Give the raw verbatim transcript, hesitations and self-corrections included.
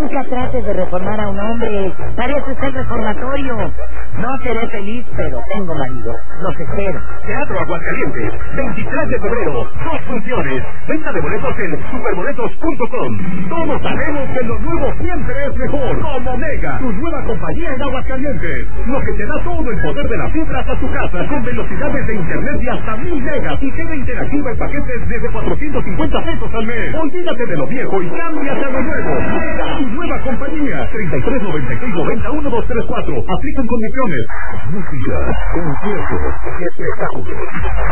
Nunca trates de reformar a un hombre. Parece ser reformatorio. No seré feliz, pero tengo marido. Los espero. Teatro Aguascalientes, veintitrés de febrero. Dos funciones. Venta de boletos en superboletos punto com. Todos sabemos que lo nuevo siempre es mejor. Como Mega, tu nueva compañía en Aguascalientes. Lo que te da todo el poder de las fibras a tu casa, con velocidades de internet de hasta mil megas y queda interactiva en paquetes desde cuatrocientos cincuenta pesos al mes. Olvídate de lo viejo y cámbiate a lo nuevo. Mega, tu nueva compañía. treinta y tres noventa y seis noventa uno dos tres cuatro. Aplican condiciones. Música, conciertos y espectáculos.